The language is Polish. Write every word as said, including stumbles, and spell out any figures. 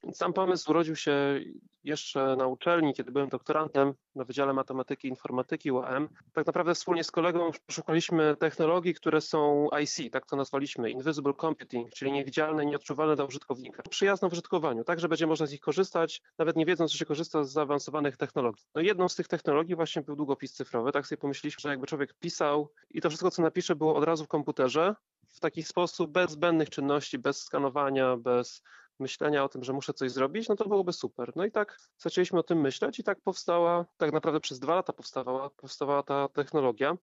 Sam pomysł urodził się jeszcze na uczelni, kiedy byłem doktorantem na Wydziale Matematyki i Informatyki U A M. Tak naprawdę wspólnie z kolegą szukaliśmy technologii, które są I C, tak to nazwaliśmy, Invisible Computing, czyli niewidzialne i nieodczuwalne dla użytkownika. Przyjazne w użytkowaniu, tak, że będzie można z nich korzystać, nawet nie wiedząc, że się korzysta z zaawansowanych technologii. No i jedną z tych technologii właśnie był długopis cyfrowy. Tak sobie pomyśleliśmy, że jakby człowiek pisał i to wszystko, co napisze, było od razu w komputerze, w taki sposób, bez zbędnych czynności, bez skanowania, bez myślenia o tym, że muszę coś zrobić, no to byłoby super. No i tak zaczęliśmy o tym myśleć i tak powstała, tak naprawdę przez dwa lata powstawała, powstawała ta technologia.